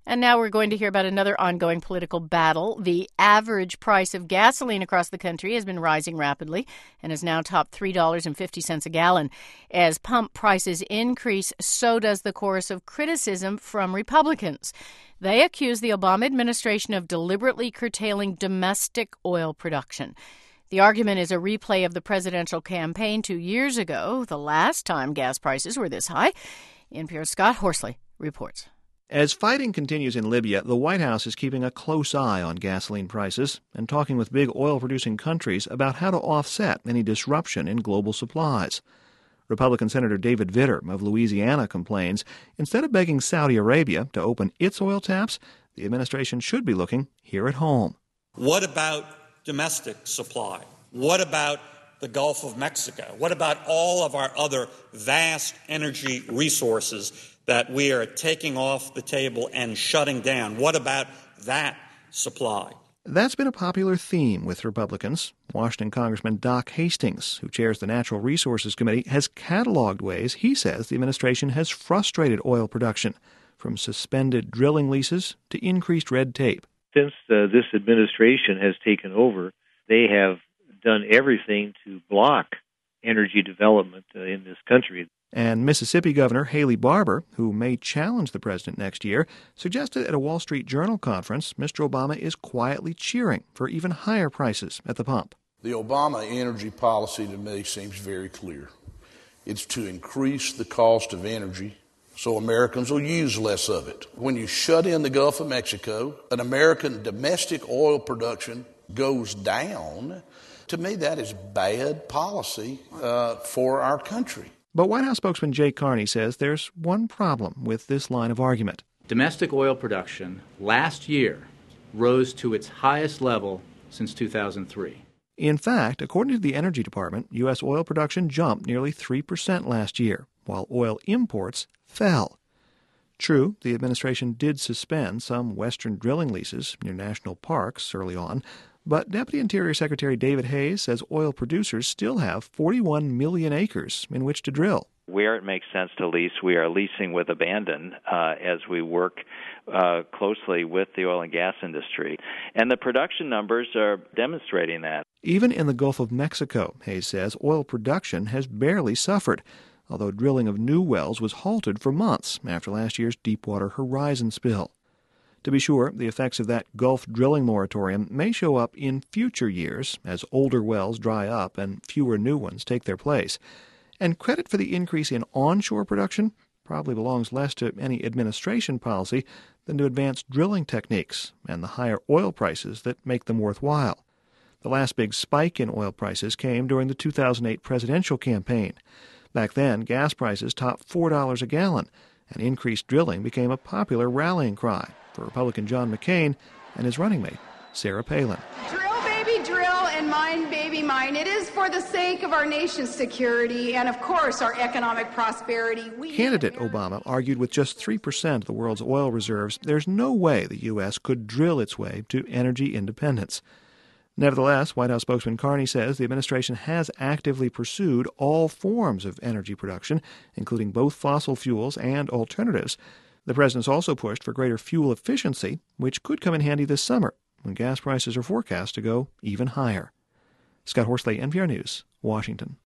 And now we're going to hear about another ongoing political battle. The average price of gasoline across the country has been rising rapidly and has now topped $3.50 a gallon. As pump prices increase, so does the chorus of criticism from Republicans. They accuse the Obama administration of deliberately curtailing domestic oil production. The argument is a replay of the presidential campaign 2 years ago, the last time gas prices were this high. NPR's Scott Horsley reports. As fighting continues in Libya, the White House is keeping a close eye on gasoline prices and talking with big oil-producing countries about how to offset any disruption in global supplies. Republican Senator David Vitter of Louisiana complains instead of begging Saudi Arabia to open its oil taps, the administration should be looking here at home. What about domestic supply? What about the Gulf of Mexico? What about all of our other vast energy resources that we are taking off the table and shutting down? What about that supply? That's been a popular theme with Republicans. Washington Congressman Doc Hastings, who chairs the Natural Resources Committee, has cataloged ways he says the administration has frustrated oil production, from suspended drilling leases to increased red tape. Since this administration has taken over, they have done everything to block energy development in this country. And Mississippi Governor Haley Barbour, who may challenge the president next year, suggested at a Wall Street Journal conference Mr. Obama is quietly cheering for even higher prices at the pump. The Obama energy policy to me seems very clear. It's to increase the cost of energy so Americans will use less of it. When you shut in the Gulf of Mexico, an American domestic oil production goes down. To me, that is bad policy for our country. But White House spokesman Jay Carney says there's one problem with this line of argument. Domestic oil production last year rose to its highest level since 2003. In fact, according to the Energy Department, U.S. oil production jumped nearly 3% last year, while oil imports fell. True, the administration did suspend some western drilling leases near national parks early on, but Deputy Interior Secretary David Hayes says oil producers still have 41 million acres in which to drill. Where it makes sense to lease, we are leasing with abandon as we work closely with the oil and gas industry. And the production numbers are demonstrating that. Even in the Gulf of Mexico, Hayes says, oil production has barely suffered, although drilling of new wells was halted for months after last year's Deepwater Horizon spill. To be sure, the effects of that Gulf drilling moratorium may show up in future years as older wells dry up and fewer new ones take their place. And credit for the increase in onshore production probably belongs less to any administration policy than to advanced drilling techniques and the higher oil prices that make them worthwhile. The last big spike in oil prices came during the 2008 presidential campaign. Back then, gas prices topped $4 a gallon, and increased drilling became a popular rallying cry for Republican John McCain and his running mate, Sarah Palin. Drill, baby, drill, and mine, baby, mine. It is for the sake of our nation's security and, of course, our economic prosperity. Candidate Obama argued with just 3% of the world's oil reserves, there's no way the U.S. could drill its way to energy independence. Nevertheless, White House spokesman Carney says the administration has actively pursued all forms of energy production, including both fossil fuels and alternatives. The president's also pushed for greater fuel efficiency, which could come in handy this summer when gas prices are forecast to go even higher. Scott Horsley, NPR News, Washington.